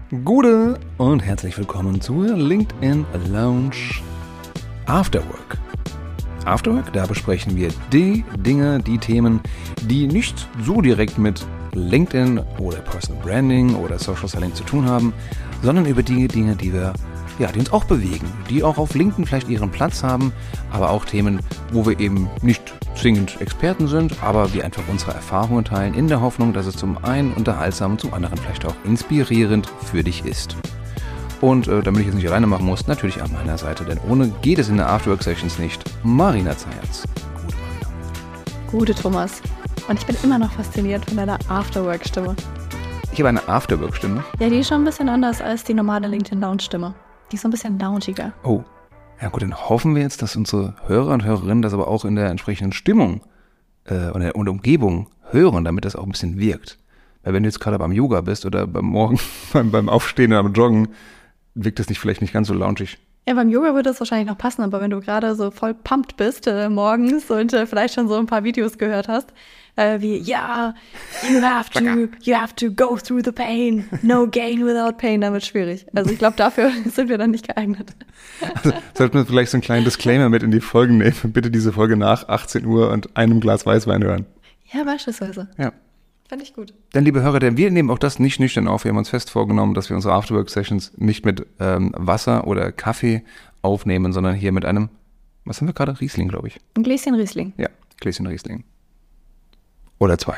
Gute und herzlich willkommen zur LinkedIn Lounge Afterwork. Afterwork, da besprechen wir die Dinge, die Themen, die nicht so direkt mit LinkedIn oder Personal Branding oder Social Selling zu tun haben, sondern über die Dinge, die uns auch bewegen, die auch auf LinkedIn vielleicht ihren Platz haben, aber auch Themen, wo wir eben nicht zwingend Experten sind, aber wir einfach unsere Erfahrungen teilen, in der Hoffnung, dass es zum einen unterhaltsam und zum anderen vielleicht auch inspirierend für dich ist. Und damit ich es nicht alleine machen muss, natürlich an meiner Seite, denn ohne geht es in der Afterwork-Sessions nicht. Marina Zayatz. Gute Marina. Gute Thomas. Und ich bin immer noch fasziniert von deiner Afterwork-Stimme. Ich habe eine Afterwork-Stimme. Ja, die ist schon ein bisschen anders als die normale LinkedIn-Lounge-Stimme. Die ist so ein bisschen launchiger. Oh, ja gut, dann hoffen wir jetzt, dass unsere Hörer und Hörerinnen das aber auch in der entsprechenden Stimmung und der Umgebung hören, damit das auch ein bisschen wirkt. Weil wenn du jetzt gerade beim Yoga bist oder beim Aufstehen oder beim Joggen, wirkt das vielleicht nicht ganz so launchig. Ja, beim Yoga würde das wahrscheinlich noch passen, aber wenn du gerade so voll pumped bist morgens und vielleicht schon so ein paar Videos gehört hast, wie, ja, you have to go through the pain, no gain without pain, dann wird schwierig. Also ich glaube, dafür sind wir dann nicht geeignet. Also sollten wir vielleicht so einen kleinen Disclaimer mit in die Folgen nehmen, bitte diese Folge nach 18 Uhr und einem Glas Weißwein hören. Ja, beispielsweise. Ja. Fand ich gut. Denn, liebe Hörer, denn wir nehmen auch das nicht nüchtern auf. Wir haben uns fest vorgenommen, dass wir unsere Afterwork-Sessions nicht mit Wasser oder Kaffee aufnehmen, sondern hier mit einem, was haben wir gerade? Riesling, glaube ich. Ein Gläschen Riesling. Ja, Gläschen Riesling. Oder 2.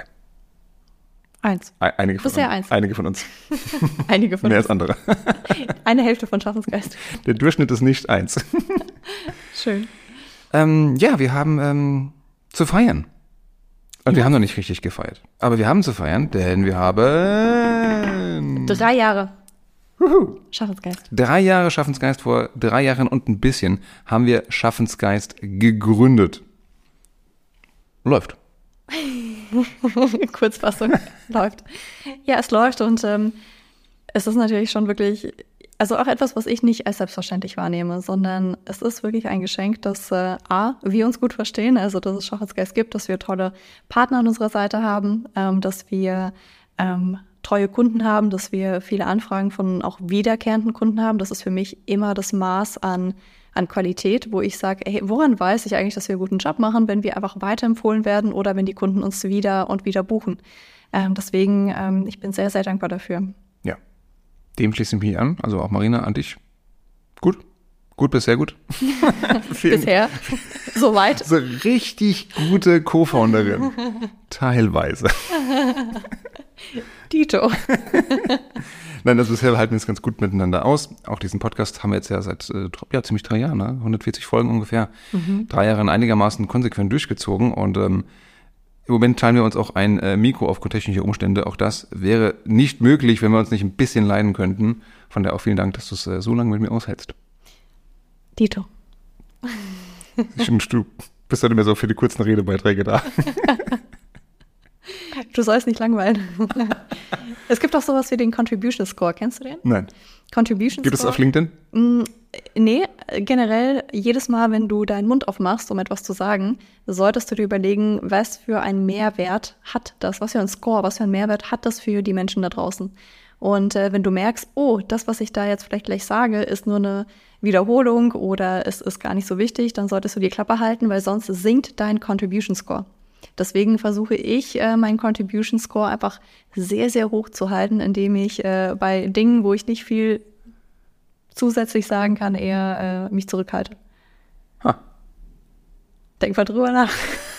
1. Einige von Bisher uns. 1. Einige von uns. Einige von Mehr uns. als andere. Eine Hälfte von Schaffensgeist. Der Durchschnitt ist nicht 1. Schön. Ja, wir haben zu feiern. Und wir haben noch nicht richtig gefeiert. Aber wir haben zu feiern, denn wir haben 3 Jahre. Schaffensgeist. 3 Jahre Schaffensgeist. Vor 3 Jahren und ein bisschen haben wir Schaffensgeist gegründet. Läuft. Kurzfassung. Läuft. Ja, es läuft und es ist natürlich schon wirklich, also auch etwas, was ich nicht als selbstverständlich wahrnehme, sondern es ist wirklich ein Geschenk, dass wir uns gut verstehen, also dass es Schaffensgeist gibt, dass wir tolle Partner an unserer Seite haben, dass wir treue Kunden haben, dass wir viele Anfragen von auch wiederkehrenden Kunden haben. Das ist für mich immer das Maß an Qualität, wo ich sage, hey, woran weiß ich eigentlich, dass wir einen guten Job machen, wenn wir einfach weiterempfohlen werden oder wenn die Kunden uns wieder und wieder buchen. Deswegen, ich bin sehr, sehr dankbar dafür. Ja, dem schließe ich mich an. Also auch Marina, an dich. Gut? Gut bis sehr gut? Bisher. Soweit. So richtig gute Co-Founderin. Teilweise. Dito. Nein, also bisher halten wir es ganz gut miteinander aus. Auch diesen Podcast haben wir jetzt ja seit ziemlich 3 Jahren, ne? 140 Folgen ungefähr. 3 Jahre einigermaßen konsequent durchgezogen. Und im Moment teilen wir uns auch ein Mikro aufgrund technischer Umstände. Auch das wäre nicht möglich, wenn wir uns nicht ein bisschen leiden könnten. Von daher auch vielen Dank, dass du es so lange mit mir aushältst. Dito. Du bist heute mehr so für die kurzen Redebeiträge da. Du sollst nicht langweilen. Es gibt auch sowas wie den Contribution Score. Kennst du den? Nein. Contribution Gibt Score? es auf LinkedIn? Nee, generell jedes Mal, wenn du deinen Mund aufmachst, um etwas zu sagen, solltest du dir überlegen, was für einen Mehrwert hat das, was für einen Score, was für einen Mehrwert hat das für die Menschen da draußen. Und wenn du merkst, oh, das, was ich da jetzt vielleicht gleich sage, ist nur eine Wiederholung oder es ist gar nicht so wichtig, dann solltest du die Klappe halten, weil sonst sinkt dein Contribution Score. Deswegen versuche ich, meinen Contribution Score einfach sehr, sehr hoch zu halten, indem ich bei Dingen, wo ich nicht viel zusätzlich sagen kann, eher mich zurückhalte. Ha. Denk mal drüber nach.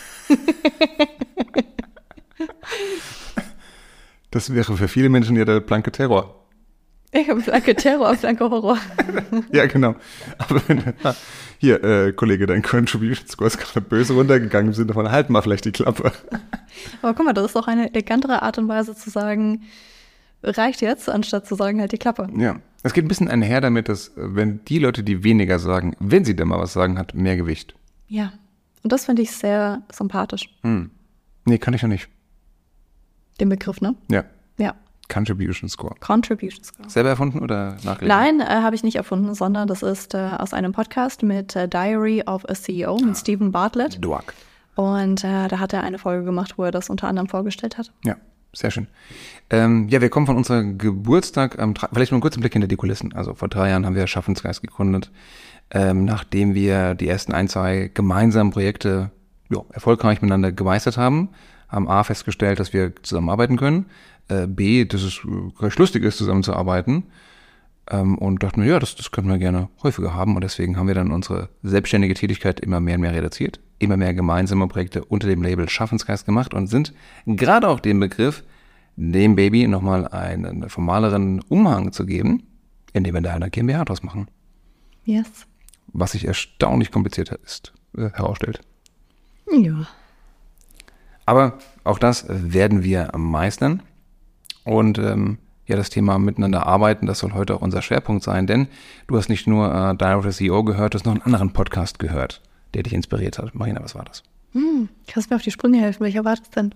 Das wäre für viele Menschen ja der blanke Terror. Blanke Terror, blanke Horror. Ja, genau. Aber hier, Kollege, dein Contribution Score ist gerade böse runtergegangen im Sinne von, halt mal vielleicht die Klappe. Aber guck mal, das ist doch eine elegantere Art und Weise zu sagen, reicht jetzt, anstatt zu sagen, halt die Klappe. Ja, es geht ein bisschen einher damit, dass wenn die Leute, die weniger sagen, wenn sie denn mal was sagen, hat mehr Gewicht. Ja, und das finde ich sehr sympathisch. Nee, kann ich ja nicht. Den Begriff, ne? Ja. Ja. Contribution Score. Contribution Score. Selber erfunden oder nachgelesen? Nein, habe ich nicht erfunden, sondern das ist aus einem Podcast mit Diary of a CEO mit Stephen Bartlett. Duac. Und da hat er eine Folge gemacht, wo er das unter anderem vorgestellt hat. Ja. Sehr schön. Wir kommen von unserem Geburtstag, vielleicht nur einen kurzen Blick hinter die Kulissen. Also vor 3 Jahren haben wir Schaffensgeist gegründet, nachdem wir die ersten 1, 2 gemeinsamen Projekte erfolgreich miteinander gemeistert haben A festgestellt, dass wir zusammenarbeiten können, B, dass es recht lustig ist, zusammenzuarbeiten, und dachten wir, das können wir gerne häufiger haben, und deswegen haben wir dann unsere selbstständige Tätigkeit immer mehr und mehr reduziert, immer mehr gemeinsame Projekte unter dem Label Schaffensgeist gemacht und sind gerade auch dem Begriff, dem Baby nochmal einen formaleren Umhang zu geben, indem wir da eine GmbH draus machen. Yes. Was sich erstaunlich kompliziert herausstellt. Ja. Aber auch das werden wir meistern. Und das Thema miteinander arbeiten, das soll heute auch unser Schwerpunkt sein, denn du hast nicht nur Director CEO gehört, du hast noch einen anderen Podcast gehört, der dich inspiriert hat. Marina, was war das? Kannst du mir auf die Sprünge helfen? Welcher war das denn?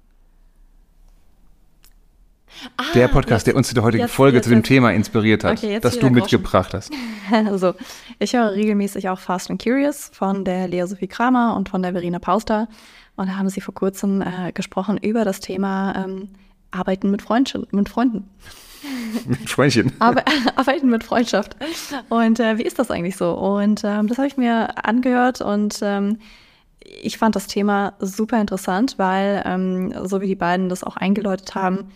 Der Podcast, der uns zu der heutigen Folge zu dem Thema inspiriert hat, das du mitgebracht hast. Also, ich höre regelmäßig auch Fast and Curious von der Lea Sophie Kramer und von der Verena Pauster. Und da haben sie vor kurzem gesprochen über das Thema Arbeiten mit Freunden. Mit Freundchen. Arbeiten mit Freundschaft. Und wie ist das eigentlich so? Und das habe ich mir angehört und ich fand das Thema super interessant, weil, so wie die beiden das auch eingeläutet haben,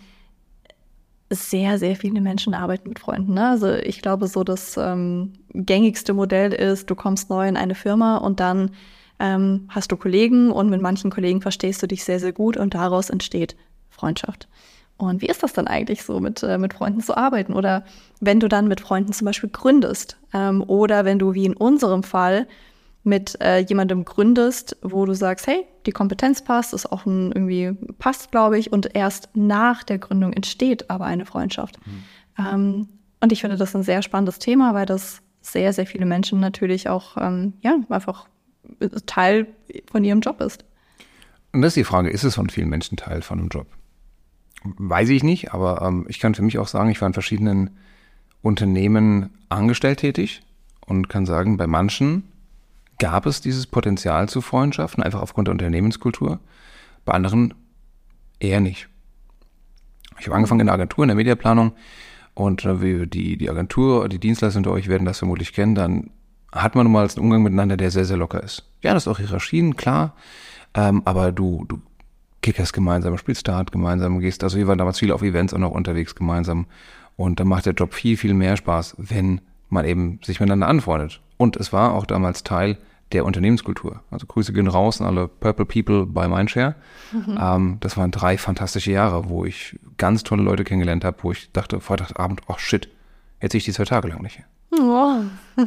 sehr, sehr viele Menschen arbeiten mit Freunden. Ne? Also ich glaube, so das gängigste Modell ist, du kommst neu in eine Firma und dann hast du Kollegen und mit manchen Kollegen verstehst du dich sehr, sehr gut und daraus entsteht Freundschaft. Und wie ist das dann eigentlich so, mit Freunden zu arbeiten? Oder wenn du dann mit Freunden zum Beispiel gründest oder wenn du wie in unserem Fall mit jemandem gründest, wo du sagst, hey, die Kompetenz passt, ist auch irgendwie passt, glaube ich, und erst nach der Gründung entsteht aber eine Freundschaft. Und ich finde das ein sehr spannendes Thema, weil das sehr, sehr viele Menschen natürlich auch einfach Teil von ihrem Job ist. Und das ist die Frage, ist es von vielen Menschen Teil von einem Job? Weiß ich nicht, aber ich kann für mich auch sagen, ich war in verschiedenen Unternehmen angestellt tätig und kann sagen, bei manchen gab es dieses Potenzial zu Freundschaften, einfach aufgrund der Unternehmenskultur, bei anderen eher nicht. Ich habe angefangen in der Agentur, in der Mediaplanung, und die Agentur, die Dienstleister unter euch werden das vermutlich kennen, dann hat man nun mal einen Umgang miteinander, der sehr, sehr locker ist. Ja, das ist auch Hierarchien, klar, aber du kickerst gemeinsam, spielst Dart gemeinsam, gehst, also wir waren damals viele auf Events auch noch unterwegs gemeinsam, und dann macht der Job viel, viel mehr Spaß, wenn man eben sich miteinander anfreundet. Und es war auch damals Teil der Unternehmenskultur. Also Grüße gehen raus an alle Purple People bei Mindshare. Das waren 3 fantastische Jahre, wo ich ganz tolle Leute kennengelernt habe, wo ich dachte, Freitagabend, oh shit, jetzt sehe ich die 2 Tage lang nicht. Oh.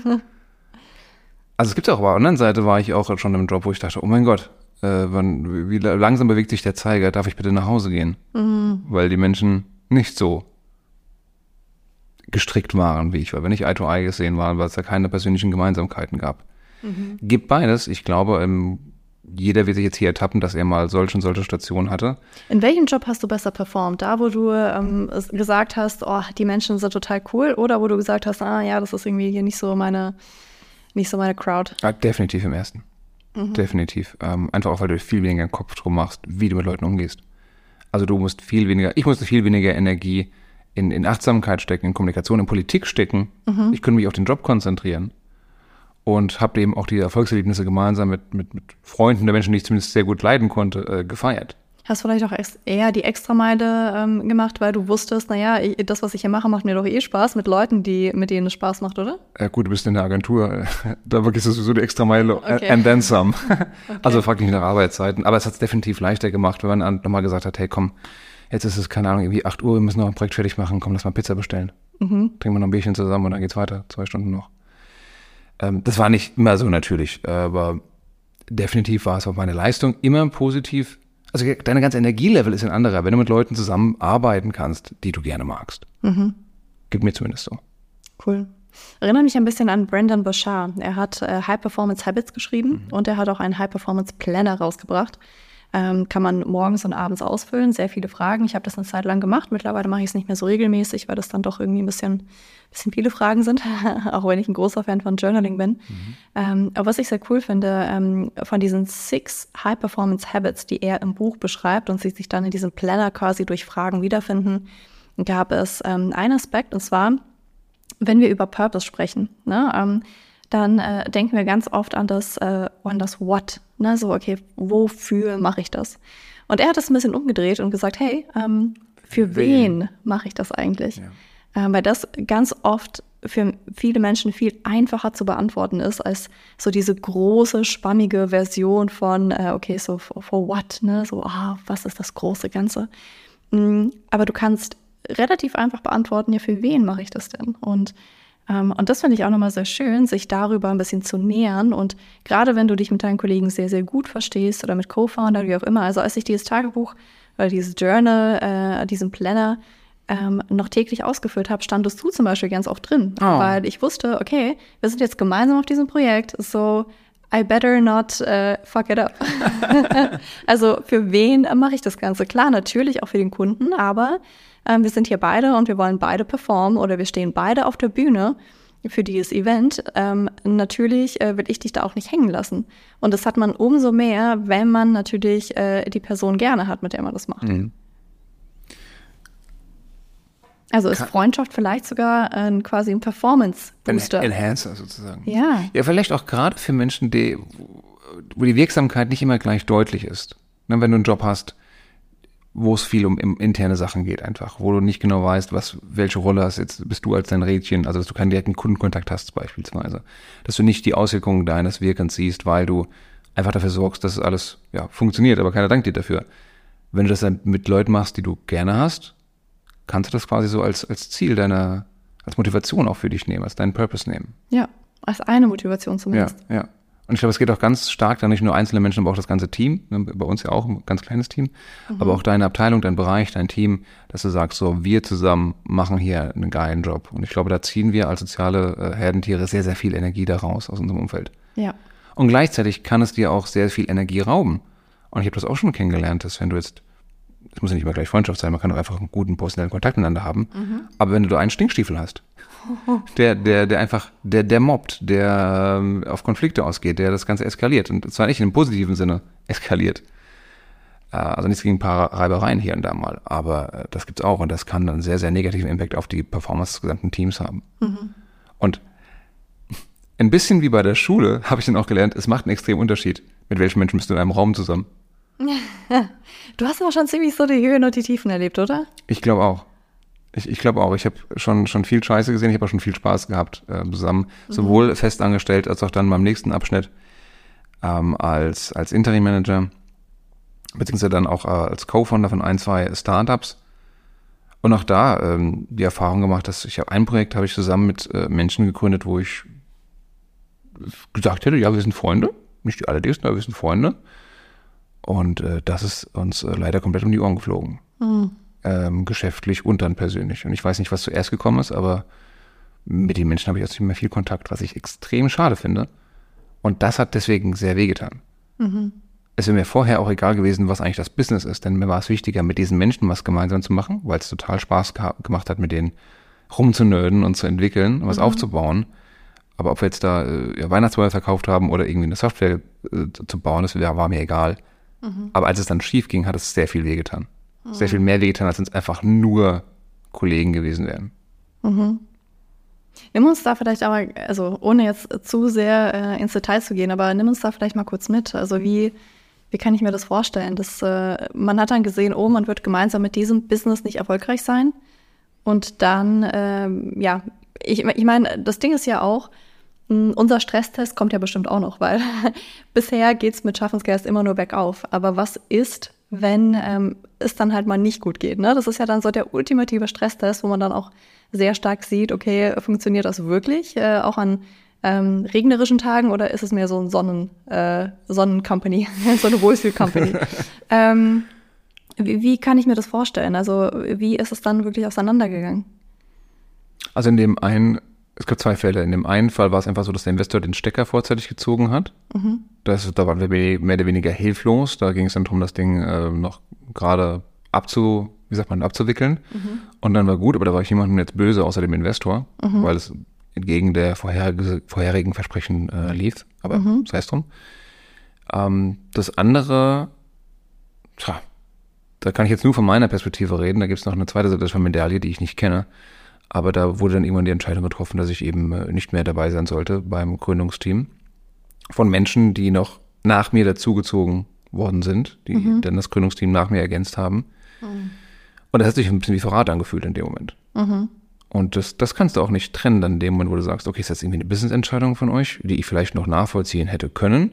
Also es gibt auch, aber auf der anderen Seite war ich auch schon im Job, wo ich dachte, oh mein Gott, wie langsam bewegt sich der Zeiger, darf ich bitte nach Hause gehen? Weil die Menschen nicht so gestrickt waren, wie ich war. Wenn ich Eye-to-Eye gesehen war, weil es da keine persönlichen Gemeinsamkeiten gab. Gibt beides. Ich glaube, jeder wird sich jetzt hier ertappen, dass er mal solche Stationen hatte. In welchem Job hast du besser performt? Da, wo du gesagt hast, oh, die Menschen sind total cool, oder wo du gesagt hast, das ist irgendwie hier nicht so meine Crowd? Ja, definitiv im ersten. Definitiv. Einfach auch, weil du viel weniger Kopf drum machst, wie du mit Leuten umgehst. Also ich musste viel weniger Energie in Achtsamkeit stecken, in Kommunikation, in Politik stecken. Ich könnte mich auf den Job konzentrieren und habe eben auch die Erfolgserlebnisse gemeinsam mit Freunden der Menschen, die ich zumindest sehr gut leiden konnte, gefeiert. Hast du vielleicht auch eher die Extrameile gemacht, weil du wusstest, das, was ich hier mache, macht mir doch Spaß mit Leuten, mit denen es Spaß macht, oder? Ja gut, du bist in der Agentur, da wirklich sowieso die Extrameile, okay. And then some. Okay. Also frag nicht nach Arbeitszeiten, aber es hat es definitiv leichter gemacht, wenn man dann nochmal gesagt hat, hey komm, jetzt ist es, keine Ahnung, irgendwie 8 Uhr, wir müssen noch ein Projekt fertig machen, komm, lass mal Pizza bestellen. Trinken wir noch ein Bierchen zusammen und dann geht's weiter, 2 Stunden noch. Das war nicht immer so natürlich, aber definitiv war es auf meine Leistung immer positiv. Also deine ganze Energielevel ist ein anderer, wenn du mit Leuten zusammenarbeiten kannst, die du gerne magst. Gibt mir zumindest so. Cool. Erinnert mich ein bisschen an Brendon Burchard. Er hat High Performance Habits geschrieben und er hat auch einen High Performance Planner rausgebracht. Kann man morgens und abends ausfüllen, sehr viele Fragen. Ich habe das eine Zeit lang gemacht, mittlerweile mache ich es nicht mehr so regelmäßig, weil das dann doch irgendwie ein bisschen viele Fragen sind, auch wenn ich ein großer Fan von Journaling bin. Aber was ich sehr cool finde, von diesen 6 High-Performance-Habits, die er im Buch beschreibt und sie sich dann in diesem Planner quasi durch Fragen wiederfinden, gab es einen Aspekt, und zwar, wenn wir über Purpose sprechen, ne, dann denken wir ganz oft an das What, ne, so, okay, wofür mache ich das? Und er hat das ein bisschen umgedreht und gesagt, hey, für wen mache ich das eigentlich? Ja. Weil das ganz oft für viele Menschen viel einfacher zu beantworten ist, als so diese große, schwammige Version von, okay, so for what, ne, so, was ist das große Ganze? Aber du kannst relativ einfach beantworten, ja, für wen mache ich das denn? Und das finde ich auch nochmal sehr schön, sich darüber ein bisschen zu nähern. Und gerade wenn du dich mit deinen Kollegen sehr, sehr gut verstehst oder mit Co-Founder, wie auch immer. Also als ich dieses Tagebuch oder dieses Journal, diesen Planner noch täglich ausgefüllt habe, standest du zum Beispiel ganz oft drin. Oh. Weil ich wusste, okay, wir sind jetzt gemeinsam auf diesem Projekt, so I better not fuck it up. Also für wen mache ich das Ganze? Klar, natürlich auch für den Kunden, aber wir sind hier beide und wir wollen beide performen oder wir stehen beide auf der Bühne für dieses Event. Natürlich will ich dich da auch nicht hängen lassen. Und das hat man umso mehr, wenn man natürlich die Person gerne hat, mit der man das macht. Mhm. Also ist Freundschaft vielleicht sogar quasi ein Performance-Booster. Ein Enhancer sozusagen. Ja. Ja, vielleicht auch gerade für Menschen, wo die Wirksamkeit nicht immer gleich deutlich ist. Wenn du einen Job hast, wo es viel um interne Sachen geht einfach, wo du nicht genau weißt, welche Rolle hast jetzt, bist du als dein Rädchen, also dass du keinen direkten Kundenkontakt hast beispielsweise, dass du nicht die Auswirkungen deines Wirkens siehst, weil du einfach dafür sorgst, dass alles funktioniert, aber keiner dankt dir dafür. Wenn du das dann mit Leuten machst, die du gerne hast, kannst du das quasi so als Ziel als Motivation auch für dich nehmen, als deinen Purpose nehmen. Ja, als eine Motivation zumindest. Ja. Und ich glaube, es geht auch ganz stark, dann nicht nur einzelne Menschen, aber auch das ganze Team. Bei uns ja auch ein ganz kleines Team. Aber auch deine Abteilung, dein Bereich, dein Team, dass du sagst, so, wir zusammen machen hier einen geilen Job. Und ich glaube, da ziehen wir als soziale Herdentiere sehr, sehr viel Energie daraus aus unserem Umfeld. Ja. Und gleichzeitig kann es dir auch sehr viel Energie rauben. Und ich habe das auch schon kennengelernt, dass wenn du jetzt, es muss ja nicht immer gleich Freundschaft sein, man kann auch einfach einen guten personellen Kontakt miteinander haben. Aber wenn du da einen Stinkstiefel hast, der einfach, der mobbt, der auf Konflikte ausgeht, der das Ganze eskaliert. Und zwar nicht in einem positiven Sinne eskaliert. Also nichts gegen ein paar Reibereien hier und da mal. Aber das gibt's auch. Und das kann dann sehr, sehr negativen Impact auf die Performance des gesamten Teams haben. Und ein bisschen wie bei der Schule habe ich dann auch gelernt, es macht einen extremen Unterschied, mit welchen Menschen bist du in einem Raum zusammen. Du hast aber schon ziemlich so die Höhen und die Tiefen erlebt, oder? Ich glaube auch. Ich glaube auch. Ich habe schon viel Scheiße gesehen. Ich habe auch schon viel Spaß gehabt zusammen. Sowohl festangestellt als auch dann beim nächsten Abschnitt als Interim-Manager, beziehungsweise dann auch als Co-Founder von 2 Startups. Und auch da die Erfahrung gemacht, dass ein Projekt habe ich zusammen mit Menschen gegründet, wo ich gesagt hätte, ja, wir sind Freunde. Nicht die allerdicksten, aber wir sind Freunde. Und das ist uns leider komplett um die Ohren geflogen. Geschäftlich und dann persönlich. Und ich weiß nicht, was zuerst gekommen ist, aber mit den Menschen habe ich jetzt nicht mehr viel Kontakt, was ich extrem schade finde. Und das hat deswegen sehr wehgetan. Es wäre mir vorher auch egal gewesen, was eigentlich das Business ist, denn mir war es wichtiger, mit diesen Menschen was gemeinsam zu machen, weil es total Spaß gemacht hat, mit denen rumzunörden und zu entwickeln und was aufzubauen. Aber ob wir jetzt da Weihnachtsbäume verkauft haben oder irgendwie eine Software zu bauen, das war mir egal. Aber als es dann schief ging, hat es sehr viel wehgetan. Sehr viel mehr wehgetan, als wenn es einfach nur Kollegen gewesen wären. Nimm uns da vielleicht aber, also ohne jetzt zu sehr ins Detail zu gehen, aber nimm uns da vielleicht mal kurz mit. Also wie kann ich mir das vorstellen? Man hat dann gesehen, man wird gemeinsam mit diesem Business nicht erfolgreich sein. Und dann, ich meine, das Ding ist ja auch, unser Stresstest kommt ja bestimmt auch noch, weil bisher geht's mit Schaffensgeist immer nur bergauf. Aber was ist, wenn es dann halt mal nicht gut geht? Ne? Das ist ja dann so der ultimative Stresstest, wo man dann auch sehr stark sieht, okay, funktioniert das wirklich? Auch an regnerischen Tagen oder ist es mehr so ein Sonnen-Company, so eine Wohlfühl-Company? Wie kann ich mir das vorstellen? Also wie ist es dann wirklich auseinandergegangen? Also in dem einen Es gab 2 Fälle. In dem einen Fall war es einfach so, dass der Investor den Stecker vorzeitig gezogen hat. Da waren wir mehr oder weniger hilflos. Da ging es dann darum, das Ding noch gerade abzuwickeln. Und dann war gut, aber da war ich jemandem jetzt böse, außer dem Investor, weil es entgegen der vorherigen Versprechen lief. Aber sei es drum. Das andere, da kann ich jetzt nur von meiner Perspektive reden. Da gibt es noch eine zweite Seite der Medaille, die ich nicht kenne. Aber da wurde dann irgendwann die Entscheidung getroffen, dass ich eben nicht mehr dabei sein sollte beim Gründungsteam. Von Menschen, die noch nach mir dazugezogen worden sind, die dann das Gründungsteam nach mir ergänzt haben. Und das hat sich ein bisschen wie Verrat angefühlt in dem Moment. Und das kannst du auch nicht trennen dann in dem Moment, wo du sagst, okay, ist das irgendwie eine Business-Entscheidung von euch, die ich vielleicht noch nachvollziehen hätte können.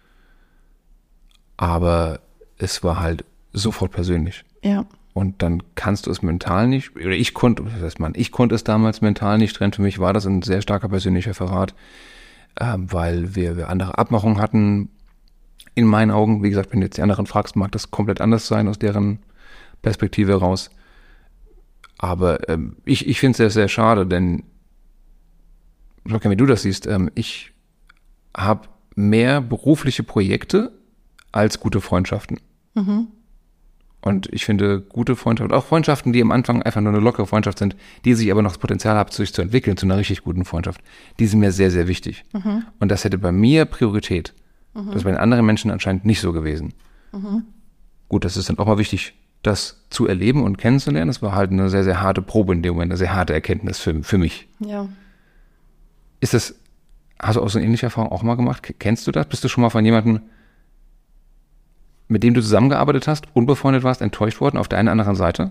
Aber es war halt sofort persönlich. Ja. Und dann kannst du es mental nicht, oder ich konnte es damals mental nicht trennen. Für mich war das ein sehr starker persönlicher Verrat, weil wir andere Abmachungen hatten. In meinen Augen, wie gesagt, wenn du jetzt die anderen fragst, mag das komplett anders sein aus deren Perspektive heraus. Aber ich finde es sehr, sehr schade, denn, ich weiß gar nicht, wie du das siehst, ich habe mehr berufliche Projekte als gute Freundschaften. Und ich finde, gute Freundschaften, auch Freundschaften, die am Anfang einfach nur eine lockere Freundschaft sind, die sich aber noch das Potenzial haben, sich zu entwickeln zu einer richtig guten Freundschaft, die sind mir sehr, sehr wichtig. Und das hätte bei mir Priorität. Das ist bei den anderen Menschen anscheinend nicht so gewesen. Gut, das ist dann auch mal wichtig, das zu erleben und kennenzulernen. Das war halt eine sehr, sehr harte Probe in dem Moment, eine sehr harte Erkenntnis für mich. Ja. Hast du auch so eine ähnliche Erfahrung auch mal gemacht? Kennst du das? Bist du schon mal von jemandem, mit dem du zusammengearbeitet hast, unbefreundet warst, enttäuscht worden auf der einen oder anderen Seite?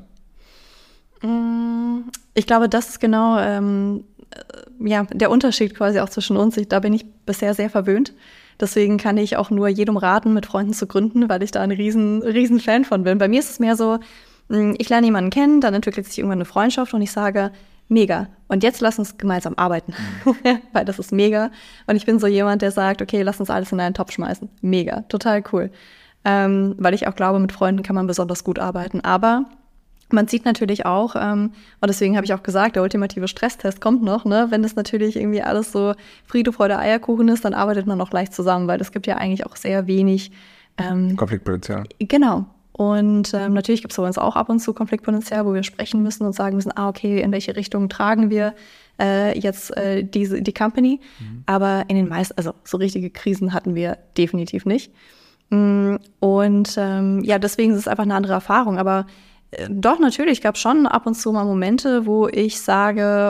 Ich glaube, das ist genau der Unterschied quasi auch zwischen uns. Da bin ich bisher sehr verwöhnt. Deswegen kann ich auch nur jedem raten, mit Freunden zu gründen, weil ich da ein riesen Fan von bin. Bei mir ist es mehr so, ich lerne jemanden kennen, dann entwickelt sich irgendwann eine Freundschaft und ich sage, mega. Und jetzt lass uns gemeinsam arbeiten, weil das ist mega. Und ich bin so jemand, der sagt, okay, lass uns alles in einen Topf schmeißen. Mega, total cool. Weil ich auch glaube, mit Freunden kann man besonders gut arbeiten. Aber man sieht natürlich auch, und deswegen habe ich auch gesagt, der ultimative Stresstest kommt noch, ne? Wenn das natürlich irgendwie alles so Friede, Freude, Eierkuchen ist, dann arbeitet man auch leicht zusammen, weil es gibt ja eigentlich auch sehr wenig Konfliktpotenzial. Genau. Und natürlich gibt es bei uns auch ab und zu Konfliktpotenzial, wo wir sprechen müssen und sagen müssen, okay, in welche Richtung tragen wir jetzt die Company. Aber in den meisten, also so richtige Krisen hatten wir definitiv nicht. Und deswegen ist es einfach eine andere Erfahrung. Aber doch, natürlich gab es schon ab und zu mal Momente, wo ich sage,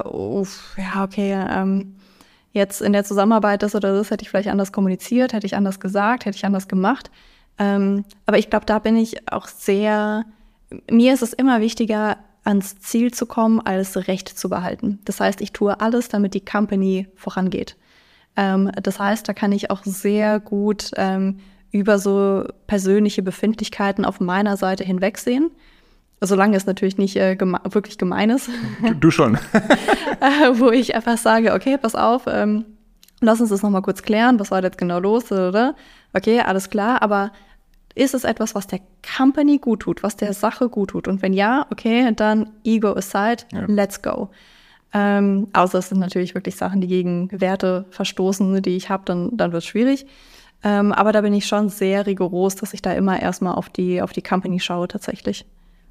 jetzt in der Zusammenarbeit das oder das hätte ich vielleicht anders kommuniziert, hätte ich anders gesagt, hätte ich anders gemacht. Aber ich glaube, da bin ich auch mir ist es immer wichtiger, ans Ziel zu kommen, als Recht zu behalten. Das heißt, ich tue alles, damit die Company vorangeht. Das heißt, da kann ich auch sehr gut über so persönliche Befindlichkeiten auf meiner Seite hinwegsehen. Solange es natürlich nicht wirklich gemein ist. Du schon. Wo ich einfach sage, okay, pass auf, lass uns das nochmal kurz klären, was war jetzt genau los, oder? Okay, alles klar, aber ist es etwas, was der Company gut tut, was der Sache gut tut? Und wenn ja, okay, dann Ego aside, let's go. Außer es sind natürlich wirklich Sachen, die gegen Werte verstoßen, die ich habe, dann wird es schwierig. Aber da bin ich schon sehr rigoros, dass ich da immer erstmal auf die Company schaue tatsächlich.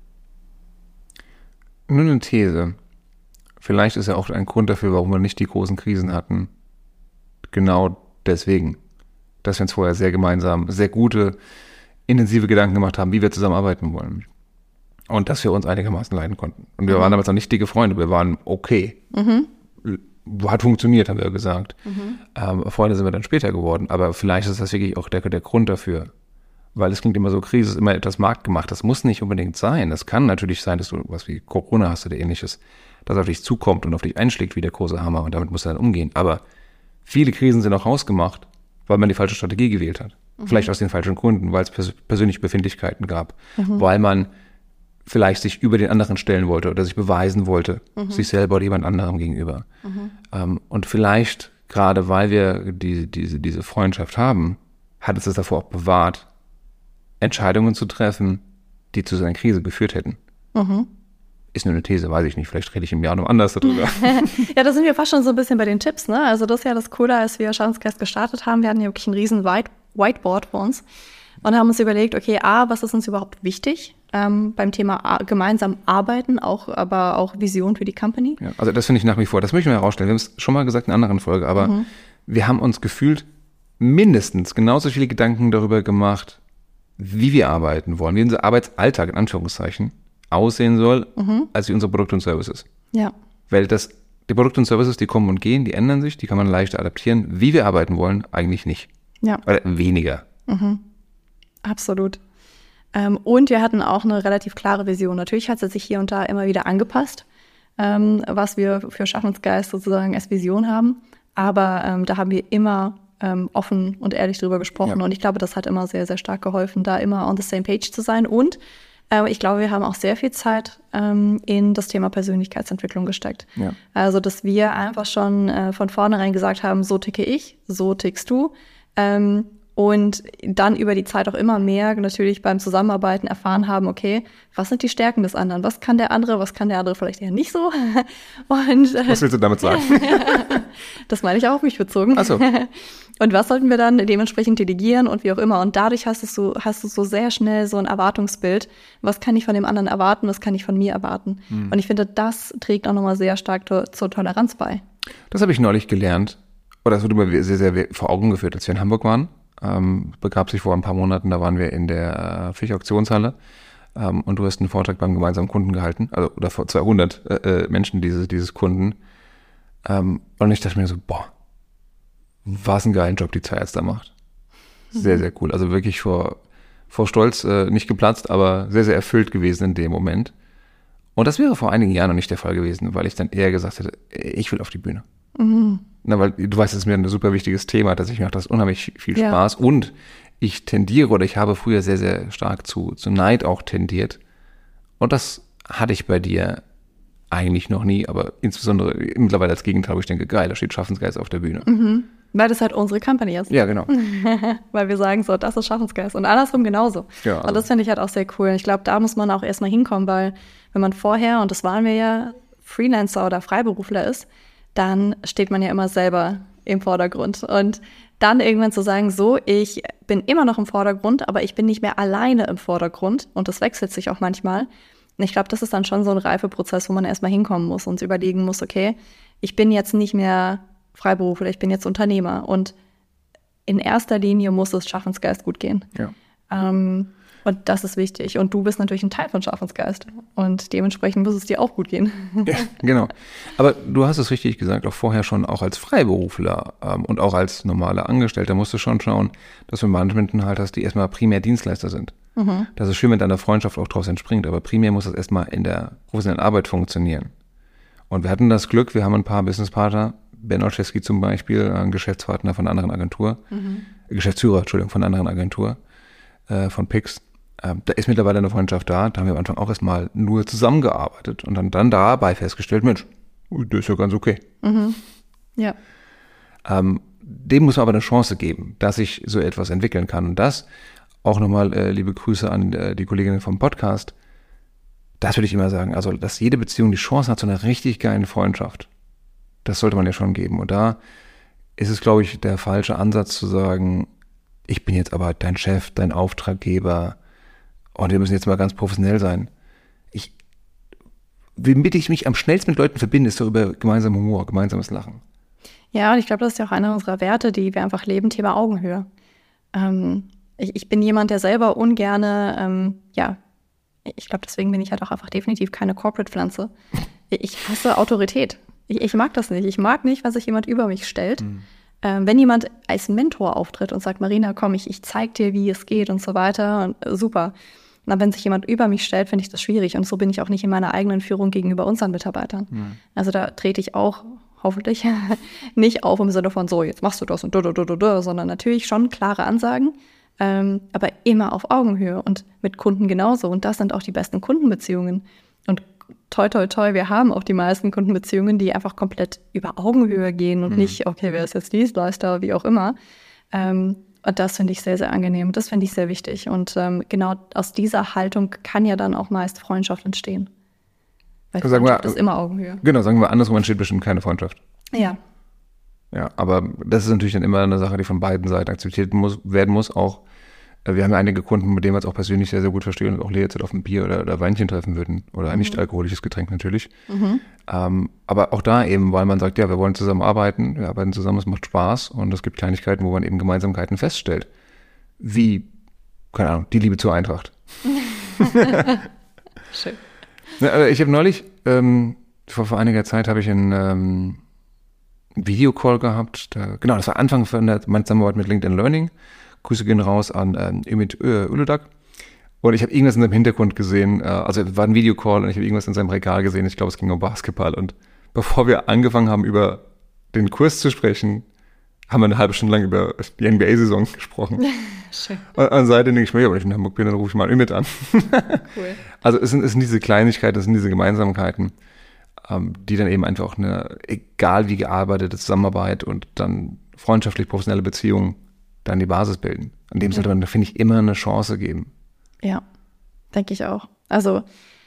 Nur eine These. Vielleicht ist ja auch ein Grund dafür, warum wir nicht die großen Krisen hatten. Genau deswegen. Dass wir uns vorher sehr gemeinsam, sehr gute, intensive Gedanken gemacht haben, wie wir zusammenarbeiten wollen. Und dass wir uns einigermaßen leiden konnten. Und wir waren damals noch nicht dicke Freunde, wir waren okay. Hat funktioniert, haben wir gesagt. Freunde sind wir dann später geworden. Aber vielleicht ist das wirklich auch der Grund dafür. Weil es klingt immer so, Krise ist immer etwas marktgemacht. Das muss nicht unbedingt sein. Das kann natürlich sein, dass du was wie Corona hast oder ähnliches, das auf dich zukommt und auf dich einschlägt wie der große Hammer. Und damit musst du dann umgehen. Aber viele Krisen sind auch hausgemacht, weil man die falsche Strategie gewählt hat. Vielleicht aus den falschen Gründen, weil es persönliche Befindlichkeiten gab. Weil man vielleicht sich über den anderen stellen wollte oder sich beweisen wollte, sich selber oder jemand anderem gegenüber. Und vielleicht, gerade weil wir diese Freundschaft haben, hat es das davor auch bewahrt, Entscheidungen zu treffen, die zu so einer Krise geführt hätten. Ist nur eine These, weiß ich nicht. Vielleicht rede ich im Jahr noch anders darüber. Ja, da sind wir fast schon so ein bisschen bei den Tipps, ne? Also das ist ja das Coole, als wir Schaffensgeist gestartet haben. Wir hatten ja wirklich ein riesen Whiteboard vor uns und haben uns überlegt, okay, was ist uns überhaupt wichtig beim Thema gemeinsam arbeiten, aber auch Vision für die Company? Ja, also das finde ich nach wie vor, das möchten wir herausstellen. Wir haben es schon mal gesagt in einer anderen Folge, aber wir haben uns gefühlt mindestens genauso viele Gedanken darüber gemacht, wie wir arbeiten wollen, wie unser Arbeitsalltag in Anführungszeichen aussehen soll, als wie unsere Produkte und Services. Ja. Weil die Produkte und Services, die kommen und gehen, die ändern sich, die kann man leichter adaptieren. Wie wir arbeiten wollen, eigentlich nicht. Ja. Oder weniger. Absolut. Und wir hatten auch eine relativ klare Vision. Natürlich hat sie sich hier und da immer wieder angepasst, was wir für Schaffensgeist sozusagen als Vision haben. Aber da haben wir immer offen und ehrlich drüber gesprochen. Ja. Und ich glaube, das hat immer sehr, sehr stark geholfen, da immer on the same page zu sein. Und ich glaube, wir haben auch sehr viel Zeit in das Thema Persönlichkeitsentwicklung gesteckt. Ja. Also, dass wir einfach schon von vornherein gesagt haben, so ticke ich, so tickst du. Und dann über die Zeit auch immer mehr natürlich beim Zusammenarbeiten erfahren haben, okay, was sind die Stärken des anderen? Was kann der andere vielleicht eher nicht so? Und, was willst du damit sagen? Das meine ich auch auf mich bezogen. Ach so. Und was sollten wir dann dementsprechend delegieren und wie auch immer? Und dadurch hast du so sehr schnell so ein Erwartungsbild. Was kann ich von dem anderen erwarten? Was kann ich von mir erwarten? Und ich finde, das trägt auch nochmal sehr stark zur Toleranz bei. Das habe ich neulich gelernt. Oder das wurde mir sehr, sehr vor Augen geführt, als wir in Hamburg waren. Begab sich vor ein paar Monaten, da waren wir in der Fisch-Auktionshalle und du hast einen Vortrag beim gemeinsamen Kunden gehalten, also oder vor 200 Menschen dieses Kunden. Und ich dachte mir so, was ein geiler Job die Zeit jetzt da macht. Sehr, sehr cool. Also wirklich vor Stolz nicht geplatzt, aber sehr, sehr erfüllt gewesen in dem Moment. Und das wäre vor einigen Jahren noch nicht der Fall gewesen, weil ich dann eher gesagt hätte, ich will auf die Bühne. Na, weil du weißt, es ist mir ein super wichtiges Thema, dass ich mache das unheimlich viel Spaß und ich habe früher sehr, sehr stark zu Neid auch tendiert und das hatte ich bei dir eigentlich noch nie, aber insbesondere mittlerweile als Gegenteil, wo ich denke, geil, da steht Schaffensgeist auf der Bühne. Weil das halt unsere Company ist. Ja, genau. Weil wir sagen so, das ist Schaffensgeist und andersrum genauso. Ja, also. Und das finde ich halt auch sehr cool. Ich glaube, da muss man auch erstmal hinkommen, weil wenn man vorher, und das waren wir ja, Freelancer oder Freiberufler ist, dann steht man ja immer selber im Vordergrund. Und dann irgendwann zu sagen, so, ich bin immer noch im Vordergrund, aber ich bin nicht mehr alleine im Vordergrund. Und das wechselt sich auch manchmal. Und ich glaube, das ist dann schon so ein Reifeprozess, wo man erstmal hinkommen muss und überlegen muss, okay, ich bin jetzt nicht mehr Freiberufler, ich bin jetzt Unternehmer. Und in erster Linie muss es Schaffensgeist gut gehen. Ja. Und das ist wichtig. Und du bist natürlich ein Teil von Schaffensgeist. Und dementsprechend muss es dir auch gut gehen. Ja, genau. Aber du hast es richtig gesagt, auch vorher schon, auch als Freiberufler und auch als normaler Angestellter musst du schon schauen, dass du Managementen halt hast, die erstmal primär Dienstleister sind. Das ist schön, wenn deiner Freundschaft auch draus entspringt, aber primär muss das erstmal in der professionellen Arbeit funktionieren. Und wir hatten das Glück, wir haben ein paar Businesspartner, Ben Olszewski zum Beispiel, ein Geschäftspartner von einer anderen Agentur, Geschäftsführer, von einer anderen Agentur, von Pix. Da ist mittlerweile eine Freundschaft da haben wir am Anfang auch erstmal nur zusammengearbeitet und dann dabei festgestellt, Mensch, das ist ja ganz okay. Ja. Dem muss man aber eine Chance geben, dass sich so etwas entwickeln kann. Und das, auch nochmal liebe Grüße an die Kolleginnen vom Podcast, das würde ich immer sagen, also dass jede Beziehung die Chance hat zu einer richtig geilen Freundschaft. Das sollte man ja schon geben. Und da ist es, glaube ich, der falsche Ansatz zu sagen, ich bin jetzt aber dein Chef, dein Auftraggeber und wir müssen jetzt mal ganz professionell sein. Womit ich mich am schnellsten mit Leuten verbinde, ist so über gemeinsamen Humor, gemeinsames Lachen. Ja, und ich glaube, das ist ja auch einer unserer Werte, die wir einfach leben, Thema Augenhöhe. Ich bin jemand, der selber ungerne, ich glaube, deswegen bin ich halt auch einfach definitiv keine Corporate-Pflanze. Ich hasse Autorität. Ich mag das nicht. Ich mag nicht, wenn sich jemand über mich stellt. Wenn jemand als Mentor auftritt und sagt, Marina, komm, ich zeig dir, wie es geht und so weiter, und super. Und wenn sich jemand über mich stellt, finde ich das schwierig. Und so bin ich auch nicht in meiner eigenen Führung gegenüber unseren Mitarbeitern. Also da trete ich auch, hoffentlich, nicht auf im Sinne von so, jetzt machst du das und sondern natürlich schon klare Ansagen, aber immer auf Augenhöhe und mit Kunden genauso. Und das sind auch die besten Kundenbeziehungen. Und toi, toi, toi, wir haben auch die meisten Kundenbeziehungen, die einfach komplett über Augenhöhe gehen und nicht, okay, wer ist jetzt Dienstleister, wie auch immer. Und das finde ich sehr, sehr angenehm. Das finde ich sehr wichtig. Und genau aus dieser Haltung kann ja dann auch meist Freundschaft entstehen. Weil Freundschaft ist immer Augenhöhe. Genau, sagen wir andersrum, entsteht bestimmt keine Freundschaft. Ja. Ja, aber das ist natürlich dann immer eine Sache, die von beiden Seiten akzeptiert werden muss. Auch, wir haben ja einige Kunden, mit denen wir uns auch persönlich sehr, sehr gut verstehen und auch jetzt auf ein Bier oder Weinchen treffen würden. Oder ein nicht alkoholisches Getränk natürlich. Aber auch da eben, weil man sagt, ja, wir wollen zusammen arbeiten, wir arbeiten zusammen, es macht Spaß und es gibt Kleinigkeiten, wo man eben Gemeinsamkeiten feststellt. Wie, keine Ahnung, die Liebe zur Eintracht. Schön. Ja, ich habe neulich, vor einiger Zeit habe ich einen Videocall gehabt. Das war Anfang von meiner Zusammenarbeit mit LinkedIn Learning. Grüße gehen raus an Ümit Uludag. Und ich habe irgendwas in seinem Hintergrund gesehen. Also es war ein Videocall und ich habe irgendwas in seinem Regal gesehen. Ich glaube, es ging um Basketball. Und bevor wir angefangen haben, über den Kurs zu sprechen, haben wir eine halbe Stunde lang über die NBA-Saison gesprochen. Schön. Und an Seite denke ich mir, ja, wenn ich in Hamburg bin, dann rufe ich mal Ümit an. Cool. Also es sind diese Kleinigkeiten, es sind diese Gemeinsamkeiten, die dann eben einfach eine, egal wie gearbeitete Zusammenarbeit und dann freundschaftlich professionelle Beziehungen dann die Basis bilden. An dem sollte man, finde ich, immer eine Chance geben. Ja, denke ich auch. Also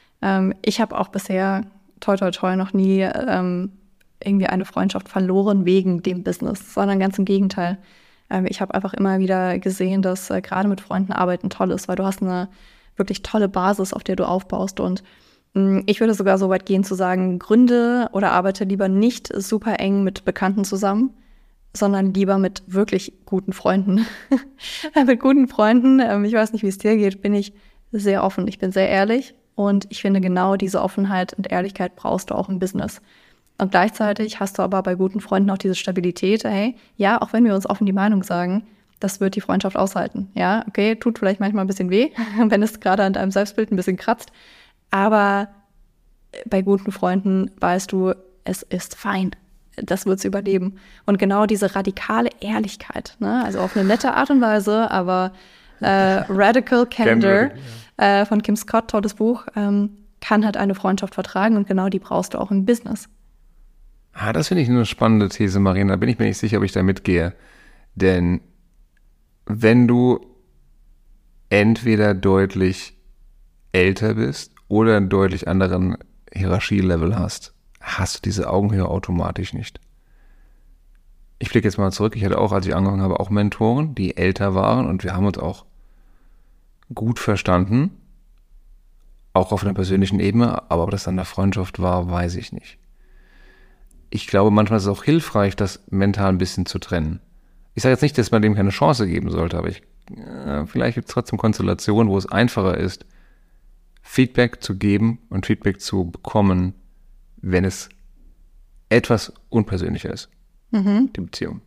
ich habe auch bisher, toi toi toi, noch nie irgendwie eine Freundschaft verloren wegen dem Business, sondern ganz im Gegenteil. Ich habe einfach immer wieder gesehen, dass gerade mit Freunden arbeiten toll ist, weil du hast eine wirklich tolle Basis, auf der du aufbaust. Und ich würde sogar so weit gehen zu sagen, gründe oder arbeite lieber nicht super eng mit Bekannten zusammen, sondern lieber mit wirklich guten Freunden. Mit guten Freunden, ich weiß nicht, wie es dir geht, bin ich sehr offen. Ich bin sehr ehrlich und ich finde, genau diese Offenheit und Ehrlichkeit brauchst du auch im Business. Und gleichzeitig hast du aber bei guten Freunden auch diese Stabilität, hey, ja, auch wenn wir uns offen die Meinung sagen, das wird die Freundschaft aushalten. Ja, okay, tut vielleicht manchmal ein bisschen weh, wenn es gerade an deinem Selbstbild ein bisschen kratzt. Aber bei guten Freunden weißt du, es ist fein. Das wird es überleben. Und genau diese radikale Ehrlichkeit, ne? Also auf eine nette Art und Weise, aber Radical Candor von Kim Scott, tolles Buch, kann halt eine Freundschaft vertragen und genau die brauchst du auch im Business. Das finde ich eine spannende These, Marina. Da bin ich mir nicht sicher, ob ich da mitgehe. Denn wenn du entweder deutlich älter bist oder einen deutlich anderen Hierarchielevel hast du diese Augenhöhe automatisch nicht. Ich blicke jetzt mal zurück. Ich hatte auch, als ich angefangen habe, auch Mentoren, die älter waren und wir haben uns auch gut verstanden. Auch auf einer persönlichen Ebene. Aber ob das dann eine Freundschaft war, weiß ich nicht. Ich glaube, manchmal ist es auch hilfreich, das mental ein bisschen zu trennen. Ich sage jetzt nicht, dass man dem keine Chance geben sollte, aber vielleicht gibt es trotzdem Konstellationen, wo es einfacher ist, Feedback zu geben und Feedback zu bekommen, wenn es etwas unpersönlicher ist, die Beziehung.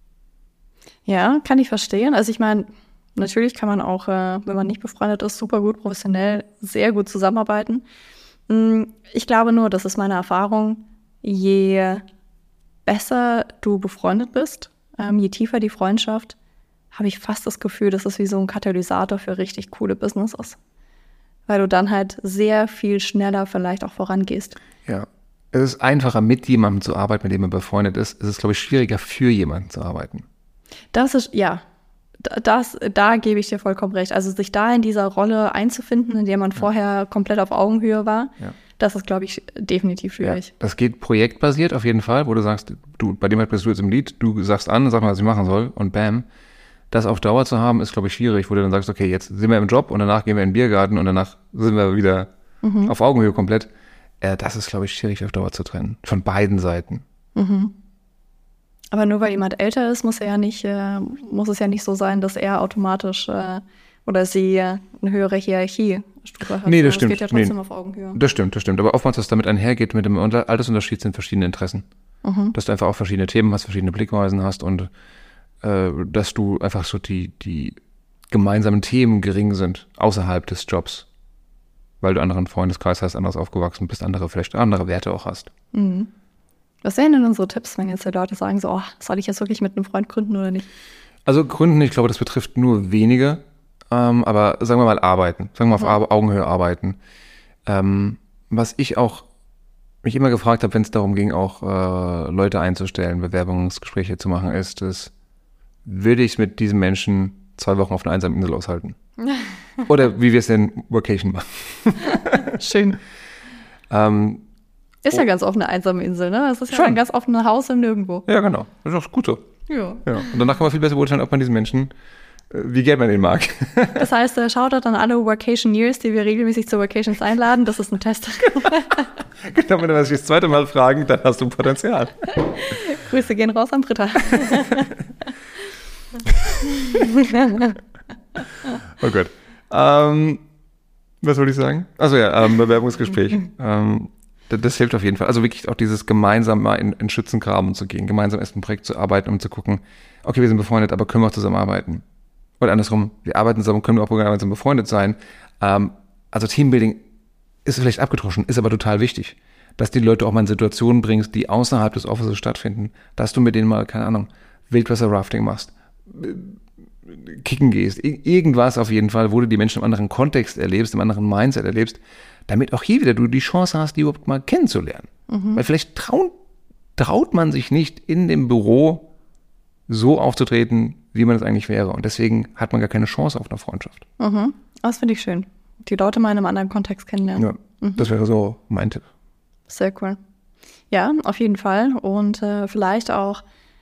Ja, kann ich verstehen. Also ich meine, natürlich kann man auch, wenn man nicht befreundet ist, super gut, professionell, sehr gut zusammenarbeiten. Ich glaube nur, das ist meine Erfahrung, je besser du befreundet bist, je tiefer die Freundschaft, habe ich fast das Gefühl, dass es wie so ein Katalysator für richtig coole Business ist. Weil du dann halt sehr viel schneller vielleicht auch vorangehst. Ja, es ist einfacher, mit jemandem zu arbeiten, mit dem man befreundet ist. Es ist, glaube ich, schwieriger, für jemanden zu arbeiten. Das ist, ja, da gebe ich dir vollkommen recht. Also sich da in dieser Rolle einzufinden, in der man vorher komplett auf Augenhöhe war, das ist, glaube ich, definitiv schwierig. Ja, das geht projektbasiert auf jeden Fall, wo du sagst, bei dem bist du jetzt im Lied, du sagst an, sag mal, was ich machen soll und bam. Das auf Dauer zu haben, ist, glaube ich, schwierig, wo du dann sagst, okay, jetzt sind wir im Job und danach gehen wir in den Biergarten und danach sind wir wieder auf Augenhöhe komplett. Das ist, glaube ich, schwierig auf Dauer zu trennen. Von beiden Seiten. Aber nur weil jemand älter ist, muss es ja nicht so sein, dass er automatisch oder sie eine höhere Hierarchiestufe hat. Nee, das stimmt. Es geht ja trotzdem auf Augenhöhe. Das stimmt. Aber oftmals, was damit einhergeht mit dem Altersunterschied, sind verschiedene Interessen. Dass du einfach auch verschiedene Themen hast, verschiedene Blickweisen hast und dass du einfach so die gemeinsamen Themen gering sind, außerhalb des Jobs. Weil du anderen Freundeskreis hast, anders aufgewachsen bist, vielleicht andere Werte auch hast. Was wären denn unsere Tipps, wenn jetzt die Leute sagen, so, soll ich jetzt wirklich mit einem Freund gründen oder nicht? Also gründen, ich glaube, das betrifft nur wenige, aber sagen wir mal arbeiten, auf Augenhöhe arbeiten. Was ich auch mich immer gefragt habe, wenn es darum ging, auch Leute einzustellen, Bewerbungsgespräche zu machen, ist es, würde ich es mit diesem Menschen 2 Wochen auf einer einsamen Insel aushalten? Oder wie wir es in Vacation machen. Schön. Ist ja ganz oft eine einsame Insel, ne? Es ist ja ein ganz offenes Haus im Nirgendwo. Ja, genau. Das ist auch gut so. Ja. Und danach kann man viel besser beurteilen, ob man diesen Menschen, wie gern man den mag. Das heißt, Shoutout an alle Workationeers, die wir regelmäßig zu Vacations einladen. Das ist ein Test. Genau, wenn wir sich das zweite Mal fragen, dann hast du Potenzial. Grüße gehen raus an Britta. Oh Gott. Was wollte ich sagen? Also ja, Bewerbungsgespräch. Das hilft auf jeden Fall. Also wirklich auch dieses gemeinsam mal in Schützengraben zu gehen, gemeinsam erst ein Projekt zu arbeiten, um zu gucken, okay, wir sind befreundet, aber können wir auch zusammenarbeiten? Oder andersrum, wir arbeiten zusammen, können wir auch gemeinsam befreundet sein. Also Teambuilding ist vielleicht abgedroschen, ist aber total wichtig, dass die Leute auch mal in Situationen bringst, die außerhalb des Offices stattfinden, dass du mit denen mal, keine Ahnung, Wildwasser-Rafting machst, kicken gehst, irgendwas auf jeden Fall, wo du die Menschen im anderen Kontext erlebst, im anderen Mindset erlebst, damit auch hier wieder du die Chance hast, die überhaupt mal kennenzulernen. Weil vielleicht traut man sich nicht in dem Büro so aufzutreten, wie man es eigentlich wäre. Und deswegen hat man gar keine Chance auf eine Freundschaft. Das finde ich schön. Die Leute mal in einem anderen Kontext kennenlernen. Ja, das wäre so mein Tipp. Sehr cool. Ja, auf jeden Fall. Und vielleicht auch,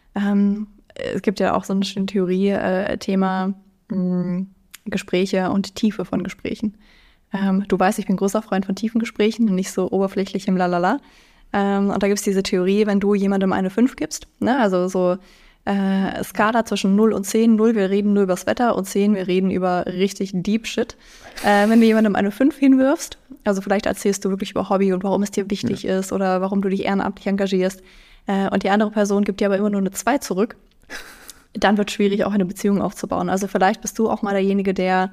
es gibt ja auch so eine schöne Theorie, Thema Gespräche und Tiefe von Gesprächen. Du weißt, ich bin großer Freund von tiefen Gesprächen und nicht so oberflächlichem Lalala. Und da gibt es diese Theorie, wenn du jemandem eine 5 gibst, ne, also so Skala zwischen 0 und 10, 0, wir reden nur übers Wetter, und 10, wir reden über richtig Deep Shit. Wenn du jemandem eine 5 hinwirfst, also vielleicht erzählst du wirklich über Hobby und warum es dir wichtig ist oder warum du dich ehrenamtlich engagierst, und die andere Person gibt dir aber immer nur eine 2 zurück, dann wird es schwierig, auch eine Beziehung aufzubauen. Also vielleicht bist du auch mal derjenige, der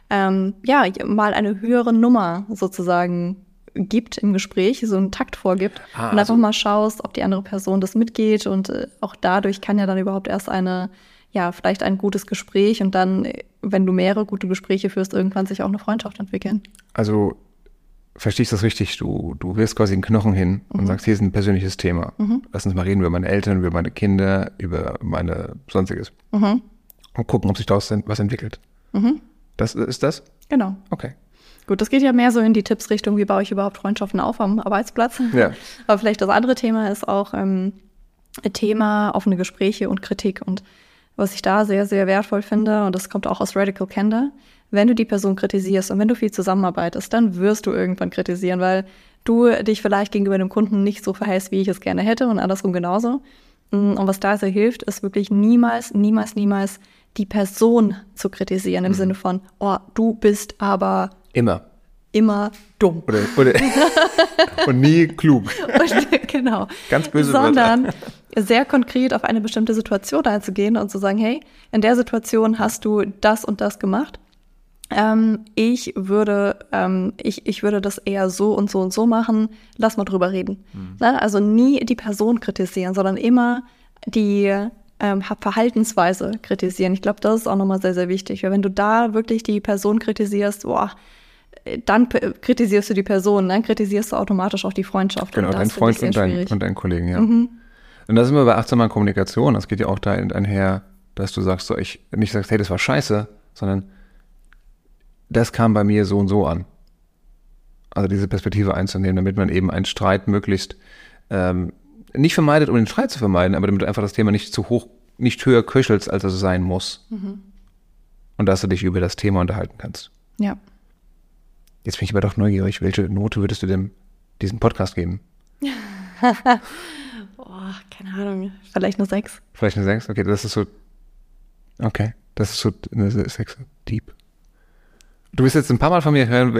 mal eine höhere Nummer sozusagen gibt im Gespräch, so einen Takt vorgibt und einfach mal schaust, ob die andere Person das mitgeht, und auch dadurch kann ja dann überhaupt erst vielleicht ein gutes Gespräch und dann, wenn du mehrere gute Gespräche führst, irgendwann sich auch eine Freundschaft entwickeln. Also verstehst du das richtig? Du wirfst quasi einen Knochen hin und sagst, hier ist ein persönliches Thema. Lass uns mal reden über meine Eltern, über meine Kinder, über meine Sonstiges. Und gucken, ob sich daraus was entwickelt. Das ist das? Genau. Okay. Gut, das geht ja mehr so in die Tippsrichtung, wie baue ich überhaupt Freundschaften auf am Arbeitsplatz. Ja. Aber vielleicht das andere Thema ist auch Thema offene Gespräche und Kritik. Und was ich da sehr, sehr wertvoll finde, und das kommt auch aus Radical Candor, wenn du die Person kritisierst und wenn du viel zusammenarbeitest, dann wirst du irgendwann kritisieren, weil du dich vielleicht gegenüber dem Kunden nicht so verhältst, wie ich es gerne hätte, und andersrum genauso. Und was da sehr hilft, ist wirklich niemals die Person zu kritisieren, im Sinne von, oh, du bist aber immer dumm. Oder und nie klug. Und, genau. Ganz böse Sondern sehr konkret auf eine bestimmte Situation einzugehen und zu sagen, hey, in der Situation hast du das und das gemacht. Ich würde das eher so und so und so machen. Lass mal drüber reden. Also nie die Person kritisieren, sondern immer die Verhaltensweise kritisieren. Ich glaube, das ist auch nochmal sehr, sehr wichtig. Weil wenn du da wirklich die Person kritisierst, dann kritisierst du die Person, dann kritisierst du automatisch auch die Freundschaft. Genau, dein Freund und dein Kollegen, ja. Und da sind wir bei achtsamer Kommunikation. Das geht ja auch da einher, dass du sagst, nicht sagst, hey, das war scheiße, sondern das kam bei mir so und so an. Also diese Perspektive einzunehmen, damit man eben einen Streit möglichst nicht vermeidet, um den Streit zu vermeiden, aber damit du einfach das Thema nicht höher köchelst, als es sein muss. Und dass du dich über das Thema unterhalten kannst. Ja. Jetzt bin ich aber doch neugierig. Welche Note würdest du diesem Podcast geben? Keine Ahnung. Vielleicht eine 6. Vielleicht eine 6? Okay, das ist so eine 6 deep. Du wirst jetzt ein paar Mal von mir hören,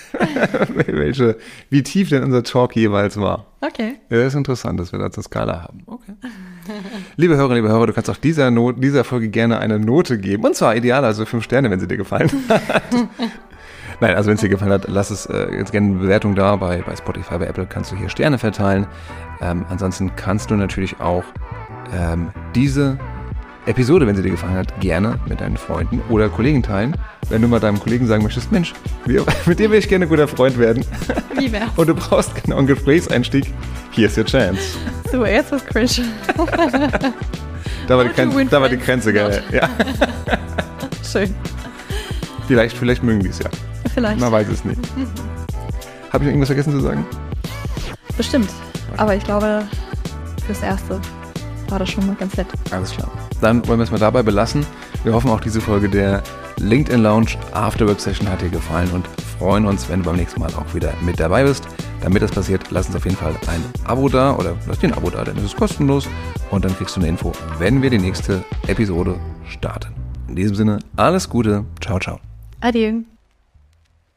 wie tief denn unser Talk jeweils war. Okay. Ja, das ist interessant, dass wir da eine Skala haben. Okay. Liebe Hörerinnen, liebe Hörer, du kannst auch dieser Folge gerne eine Note geben. Und zwar idealerweise 5 Sterne, wenn sie dir gefallen hat. Nein, also wenn es dir gefallen hat, lass es jetzt gerne eine Bewertung da. Bei Spotify, bei Apple kannst du hier Sterne verteilen. Ansonsten kannst du natürlich auch diese Episode, wenn sie dir gefallen hat, gerne mit deinen Freunden oder Kollegen teilen. Wenn du mal deinem Kollegen sagen möchtest, Mensch, mit dir will ich gerne ein guter Freund werden. Wie wär's? Und du brauchst genau einen Gesprächseinstieg. Here's your chance. So, jetzt was Chris. Da war die Grenze, geil. Ja. Schön. Vielleicht mögen die es ja. Vielleicht. Man weiß es nicht. Habe ich noch irgendwas vergessen zu sagen? Bestimmt. Aber ich glaube, fürs Erste war das schon mal ganz nett. Alles klar. Dann wollen wir es mal dabei belassen. Wir hoffen auch, diese Folge der LinkedIn Lounge Afterwork Session hat dir gefallen und freuen uns, wenn du beim nächsten Mal auch wieder mit dabei bist. Damit das passiert, lass uns auf jeden Fall ein Abo da oder lass dir ein Abo da, denn es ist kostenlos und dann kriegst du eine Info, wenn wir die nächste Episode starten. In diesem Sinne, alles Gute. Ciao, ciao. Adieu.